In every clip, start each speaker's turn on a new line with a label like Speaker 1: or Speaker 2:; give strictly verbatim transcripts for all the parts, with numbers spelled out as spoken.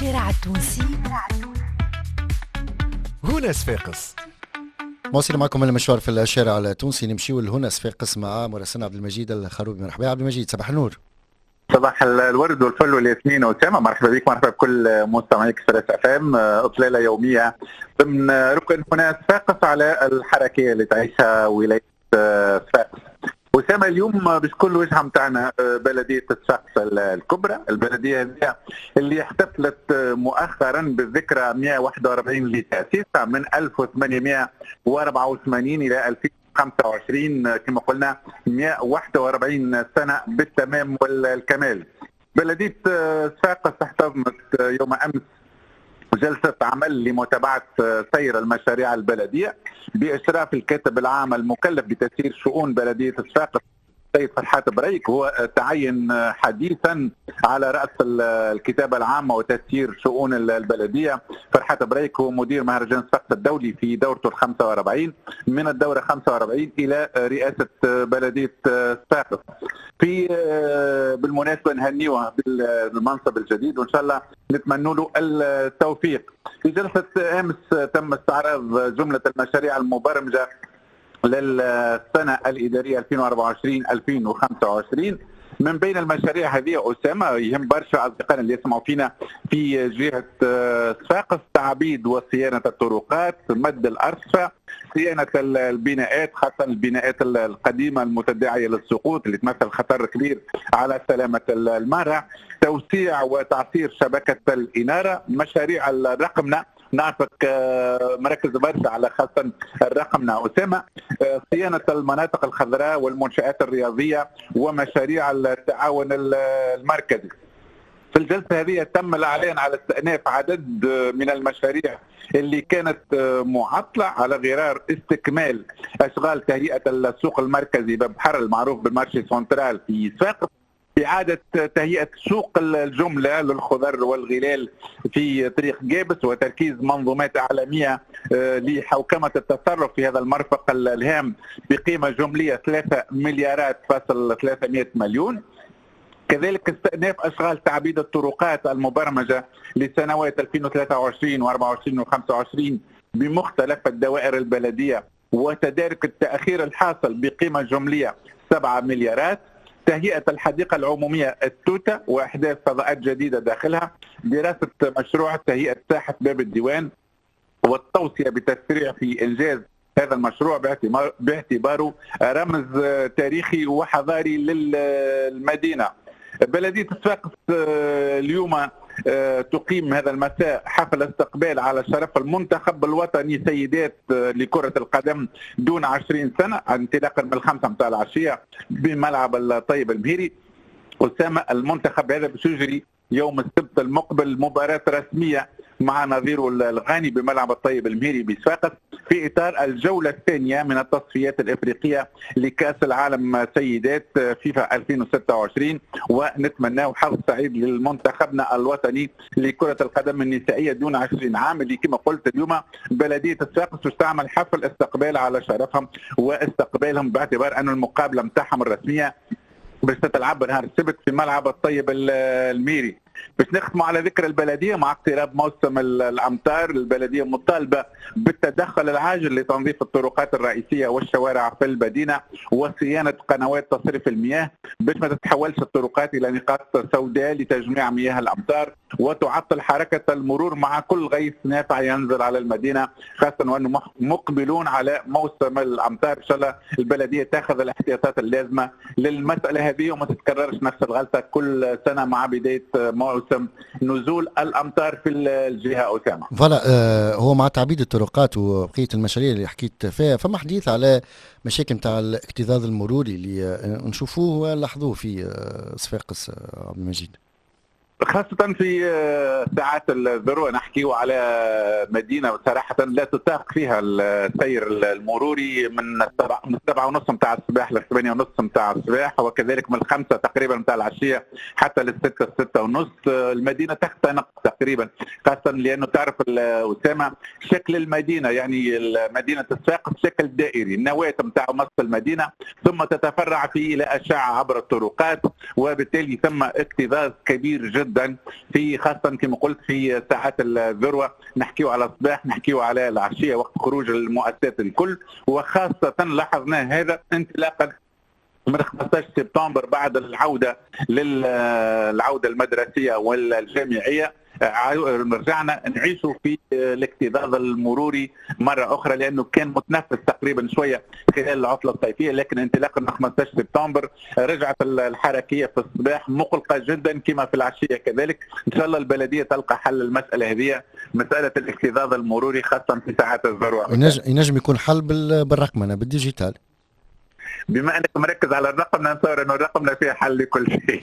Speaker 1: الشارع التونسي
Speaker 2: هنا صفاقس.
Speaker 3: مواصل معكم المشوار في الشارع التونسي، نمشيو لهنا صفاقس مع مراسلنا عبد المجيد الخروبي. مرحبا عبد المجيد، صباح النور.
Speaker 4: صباح الورد والفل والياسمين وسامة، مرحبا بك، مرحبا بكل مستمعيك في اف ام. اطلاله يوميه ضمن ركن هنا صفاقس على الحركه اللي تعيشها ولايه صفاقس. وسامة اليوم باش تكون الوجهه نتاعنا بلديه صفاقس الكبرى، البلديه هذه اللي احتفلت مؤخرا بالذكرى مئة وواحد وأربعين لتاسيسها من ألف وثمانمئة وأربعة وثمانين الى ألفين وخمسة وعشرين، كما قلنا مئة وواحد وأربعين سنه بالتمام والكمال. بلديه صفاقس احتضنت يوم امس جلسة عمل لمتابعة سير المشاريع البلدية بإشراف الكاتب العام المكلف بتسيير شؤون بلدية صفاقس السيد فرحات بريك. هو تعين حديثا على رأس الكتابة العامة وتسيير شؤون البلدية. فرحات بريك هو مدير مهرجان صفاقس الدولي في دورته الخمسة وأربعين، من الدورة خمسة وأربعين إلى رئاسة بلدية صفاقس. في بالمناسبة نهنيوه بالمنصب الجديد وإن شاء الله نتمنى له التوفيق. في جلسة أمس تم استعراض جملة المشاريع المبرمجة للسنة الإدارية ألفين وأربعة وعشرين ألفين وخمسة وعشرين. من بين المشاريع هذه أسامة يهم برشا أصدقائنا اللي يسمعوا فينا في جهة صفاقس: تعبيد وصيانة الطرقات، مد الأرصفة، صيانة البناءات خاصة البناءات القديمة المتداعية للسقوط اللي تمثل خطر كبير على سلامة المرأة، توسيع وتعصير شبكة الإنارة، مشاريع الرقمنة، نعرفك مركز برشا على خاصة الرقمنة أسامة، صيانة المناطق الخضراء والمنشآت الرياضية، ومشاريع التعاون المركزي. في الجلسة هذه تم الإعلان على استئناف عدد من المشاريع اللي كانت معطلة على غرار استكمال أشغال تهيئة السوق المركزي ببحر المعروف بالمارشي سنترال في صفاقس، إعادة تهيئة سوق الجملة للخضر والغلال في طريق جابس، وتركيز منظومات عالمية لحوكمة التصرف في هذا المرفق الهام بقيمة جملية ثلاثة مليارات فاصل ثلاثمئة مليون. كذلك استئناف أشغال تعبيد الطرقات المبرمجة لسنوات ألفين وثلاثة وعشرين وأربعة وعشرين وخمسة وعشرين بمختلف الدوائر البلدية، وتدارك التأخير الحاصل بقيمة جملية سبعة مليارات. تهيئة الحديقة العمومية التوتة وإحداث فضاءات جديدة داخلها، دراسة مشروع تهيئة ساحة باب الديوان والتوصية بتسريع في إنجاز هذا المشروع باعتباره رمز تاريخي وحضاري للمدينة. بلدية صفاقس اليوم تقيم هذا المساء حفل استقبال على شرف المنتخب الوطني سيدات لكرة القدم دون عشرين سنة انطلاقا من الخمسة متاع العشية بملعب الطيب المهيري. أسامة المنتخب هذا باش يجري يوم السبت المقبل مباراة رسمية مع نظيره الغاني بملعب الطيب المهيري بصفاقس في إطار الجولة الثانية من التصفيات الإفريقية لكأس العالم سيدات فيفا ألفين وستة وعشرين، ونتمناه حظ سعيد للمنتخبنا الوطني لكرة القدم النسائية دون عشرين عام اللي كما قلت اليوم بلدية صفاقس باش تعمل حفل استقبال على شرفهم واستقبالهم باعتبار أن المقابلة متاعهم الرسمية باش تتلعب نهار السبت في ملعب الطيب الميري. باش نختموا على ذكر البلديه مع اقتراب موسم الامطار، البلديه مطالبه بالتدخل العاجل لتنظيف الطرقات الرئيسيه والشوارع في المدينه وصيانه قنوات تصريف المياه باش ما تتحولش الطرقات الى نقاط سوداء لتجميع مياه الامطار وتعطل حركه المرور مع كل غيث نافع ينزل على المدينه، خاصه وانه مقبلون على موسم الامطار. ان شاء الله البلديه تاخذ الاحتياطات اللازمه للمساله هذه وما تتكررش نفس الغلطه كل سنه مع بدايه موسم نزول الامطار في الجهه. اسامه
Speaker 3: فوالا آه هو مع تعبيد الطرقات وبقيه المشاريع اللي حكيت فيها، فما حديث على مشاكل نتاع الاكتظاظ المروري اللي نشوفوه ونلاحظوه في صفاقس عبد المجيد،
Speaker 4: خاصة في ساعات الذروة. نحكيو على مدينة صراحة لا تطاق فيها السير المروري من السبعة من السبعة ونص متاع الصباح للثمانية ونص متاع الصباح، وكذلك من الخمسة تقريبا متاع العشية حتى للستة الستة ونص. المدينة تختنق تقريبا، خاصة لأنه تعرف أسامة شكل المدينة، يعني مدينة صفاقس شكل دائري، النواة متاع نص المدينة ثم تتفرع فيه إلى أشعة عبر الطرقات، وبالتالي ثم اكتظاظ كبير جدا جدا في خاصه كما قلت في ساعات الذروه، نحكيو على الصباح نحكيو على العشيه وقت خروج المؤسسات الكل، وخاصه لاحظنا هذا انطلاقا من خمسطاش سبتمبر بعد العوده للعوده المدرسيه والجامعيه. رجعنا نعيشوا في الاكتظاظ المروري مره اخرى، لانه كان متنفس تقريبا شويه خلال العطله الصيفيه، لكن انطلاقا من خمسطاش سبتمبر رجعت الحركيه في الصباح مقلقه جدا كما في العشيه كذلك. ان شاء الله البلديه تلقى حل المساله هذه، مساله الاكتظاظ المروري خاصه في ساعات الذروه.
Speaker 3: ينجم يكون حل بالرقمنه بالديجيتال.
Speaker 4: بما انك مركز على الرقم، نتصور انه الرقم فيه حل لكل شيء.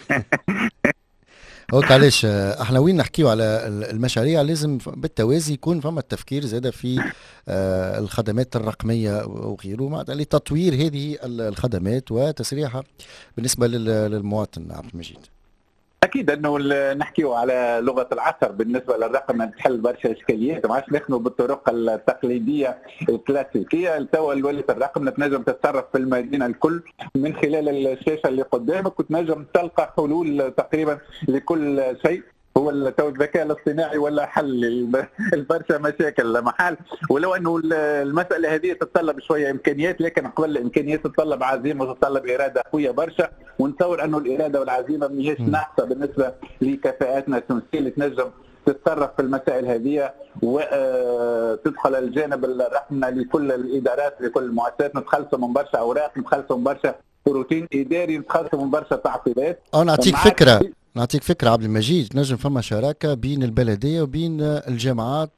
Speaker 3: هوك علاش احنا وين نحكيو على المشاريع لازم بالتوازي يكون فما التفكير زاده في الخدمات الرقميه وغيره، معناتها لتطوير هذه الخدمات وتسريعها بالنسبه للمواطن. عبد المجيد،
Speaker 4: اكيد انه نحكيو على لغه العصر بالنسبه للرقم، تحل برشا اشكاليات، ما عادش نخدموا بالطرق التقليديه الكلاسيكيه. توا ولات الرقم تنجم تتصرف في المدينه الكل من خلال الشاشه اللي قدامك، وتنجم تلقى حلول تقريبا لكل شيء. هو تو الذكاء الاصطناعي ولا حل البرشا مشاكل محل، ولو انه المساله هذه تتطلب شويه امكانيات، لكن قبل الامكانيات تتطلب عزيمه وتتطلب اراده قويه برشا، ونتصور انه الاراده والعزيمه ماهيش ناقصه بالنسبه لكفاءاتنا التونسيه اللي تنجم تتصرف في المسائل هذه وتدخل الجانب الرقمي لكل الادارات لكل المؤسسات. نتخلصوا من برشا اوراق، نتخلصوا من برشا روتين اداري، نتخلصوا من برشا تعقيدات.
Speaker 3: أو نعطيك فكره نعطيك فكرة عبد المجيد، نجم فما شراكة بين البلدية وبين الجامعات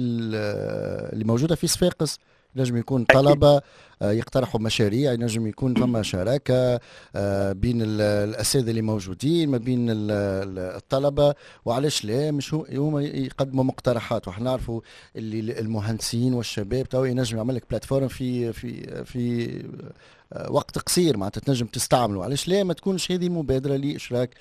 Speaker 3: اللي موجودة في صفاقس. نجم يكون طلبة يقترحوا مشاريع، نجم يكون فما شراكة بين الأساتذة اللي موجودين ما بين الطلبة، وعلاش لا مش هما يقدموا مقترحات. وحنا نعرفوا اللي المهندسين والشباب تو ينجم يعمل لك بلاتفورم في في في وقت قصير، معناتها تنجم تستعملوا. علاش لا ما تكونش هذه مبادره لاشراك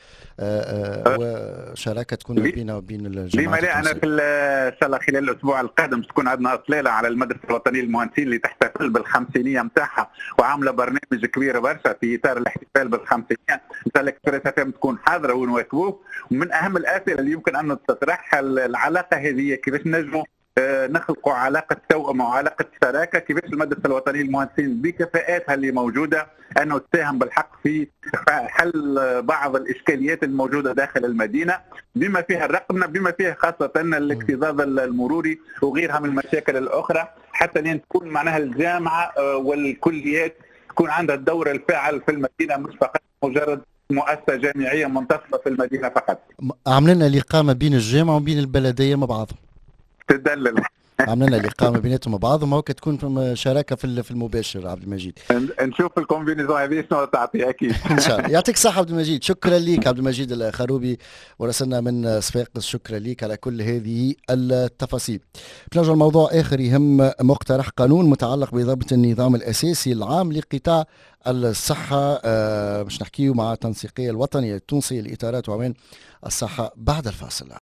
Speaker 3: وشراكه تكون بيننا وبين الجامعات؟
Speaker 4: لما لا، انا في ان شاء الله خلال الاسبوع القادم تكون عندنا اطلاله على المدرسه الوطنيه للمهندسين اللي تحتفل بالخمسينيه نتاعها، وعامله برنامج كبير برشا في اطار الاحتفال بالخمسينيه. ان شاء الله اكسبريس اف ام تكون حاضره ونواكبوه. ومن اهم الاسئله اللي يمكن ان تطرحها العلاقه هذه، كيفاش نجموا نخلقوا علاقه توأم وعلاقه شراكه، كيفاش المدرسه الوطنيه للمهندسين بكفاءاتها اللي موجوده انه تساهم بالحق في حل بعض الاشكاليات الموجوده داخل المدينه، بما فيها الرقمنه، بما فيها خاصه الاكتظاظ المروري وغيرها من المشاكل الاخرى، حتى لين تكون معناها الجامعه والكليات تكون عندها الدور الفاعل في المدينه، مش فقط مجرد مؤسسه جامعيه منتصفه في المدينه فقط.
Speaker 3: عملنا الاقامه بين الجامعه وبين البلديه مع بعضهم.
Speaker 4: تدلل
Speaker 3: عملنا الاقامه بيناتهم مع بعضهم، هو تكون شراكه في في المباشر. عبد المجيد،
Speaker 4: نشوف الكومبينيزون هذه شنو تعطي اكيد.
Speaker 3: ان شاء الله. يعطيك الصحه عبد المجيد، شكرا لك عبد المجيد الخروبي ورسلنا من صفاقس، شكرا لك على كل هذه التفاصيل. بنرجع لموضوع اخر يهم مقترح قانون متعلق بضبط النظام الاساسي العام لقطاع الصحه. آه باش نحكيو مع التنسيقيه الوطنيه التونسيه لاطارات وعوان الصحه بعد الفاصل.